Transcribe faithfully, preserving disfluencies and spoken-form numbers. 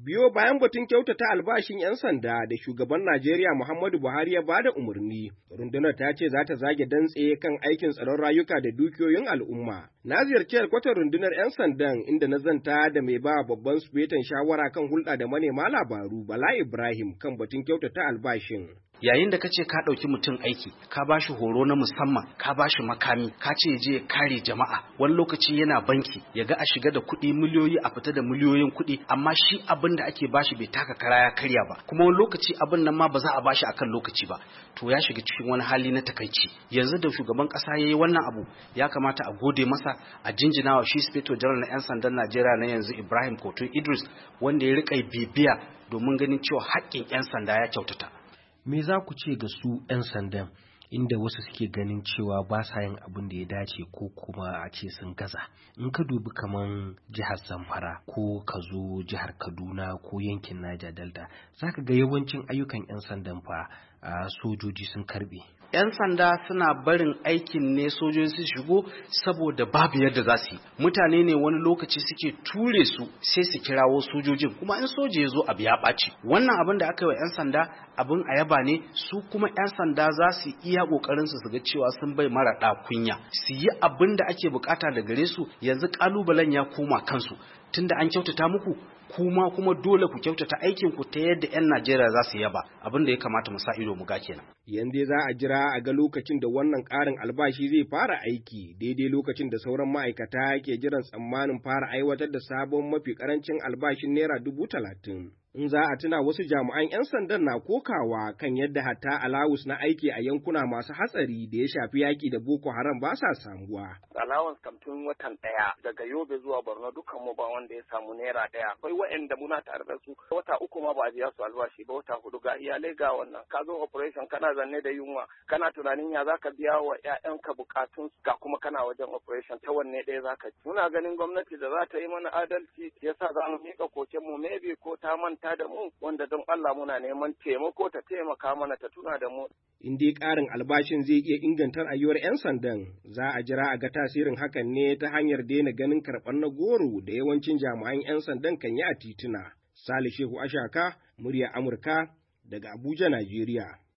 Biyo bayan batun kyautata albashin 'yan sanda da shugaban Najeriya Muhammadu Buhari ya bada umarni, rundunar ta ce za ta zage dantse kan aikin tsaron rayuka da dukiyoyin al'umma. Na ziyarci alkwatar rundunar 'yan sandan inda na zanta da mai ba babban sufetan shawara kan hulɗa da manema labaru Bala Ibrahim kan batun kyautata albashin. Yayin da kace ka ɗauki mutum aiki, ka bashi horo na musamman, ka bashi makami, ka ce je kare jama'a, wani lokaci yana banki, ya ga a shiga da kuɗi miliyoyi a fita da miliyoyin kuɗi, amma shi abin da ake bashi bai taka kara ya karya ba, kuma wani lokaci abin nan ma ba za a bashi akan lokaci ba, to ya shiga cikin wani hali na takaici. Yanzu da shugaban ƙasa ya yi wannan abu, ya kamata a gode masa, a jinjina wa shi Sufeto Janar na 'yan sandan Najeriya na yanzu Ibrahim Kotu Idris, wanda ya riƙa bibiya domin ganin cewa haƙƙin 'yan sanda ya kyautata. Me za ku ce ga su 'yan sandan inda wasu suke ganin cewa ba sa yin abin da ya dace ko kuma a ce sun gaza? In ka dubi kaman jihar Zamfara ko ka zo jihar Kaduna ko yankin Niger Delta, za ka ga yawancin ayyukan 'yan sandan fa a sojoji sun karbe. 'Yan sanda suna barin aikin ne sojoji su shigo saboda babu yadda za su yi. Mutane ne wani lokaci suke ture su sai su kirawo sojojin, kuma in soja ya zo abu ya ɓaci. Wannan abin da aka yi wa 'yan sanda abin a yaba ne, su kuma 'yan sanda za su iya ƙoƙarin su ga cewa sun bai mara ɗa kunya. Su yi abin da ake bukata da gare su, yanzu ƙalubalen ya koma kansu. Tunda an kyautata muku, kuma kuma dole ku kyautata aikin ku ta yadda 'yan Najeriya za su yaba, abin da ya kamata mu sa ido mu ga kenan. Yanda za a jira a ga lokacin da wannan ƙarin albashi zai fara aiki, daidai lokacin da sauran ma'aikata ke jiran tsammanin fara aiwatar da sabon mafi ƙarancin albashin naira dubu talatin. In za a tuna, wasu jami'an 'yan sandan na kokawa kan yadda hatta alawus na aiki a yankuna masu hatsari da ya shafi yaƙi da Boko Haram ba sa samuwa. Alawus kam tun watan ɗaya daga Yobe zuwa Borno dukkan mu ba wanda ya samu naira ɗaya. Akwai waɗanda muna tare da su wata uku ma ba a biya su albashi ba, wata hudu ga iyalai ga wannan. Ka zo operation kana zanne da yunwa, kana tunanin ya zaka biya wa 'ya'yanka bukatun ga kuma kana wajen operation, ta wanne ɗaya zaka ci. Muna ganin gwamnati da za ta yi mana adalci yasa za mu miƙa koken mu, maybe ko ta manta da mu, wanda don Allah muna neman taimako ta taimaka mana, ta tuna da mu. In dai ƙarin albashin zai iya inganta rayuwar 'yan sandan, za a jira a ga tasirin hakan ne ta hanyar daina ganin karɓar na goro da yawancin jami'an 'yan sandan kan yi a tituna. Sale Shehu Ashaka, murya Amurka, daga Abuja, Najeriya.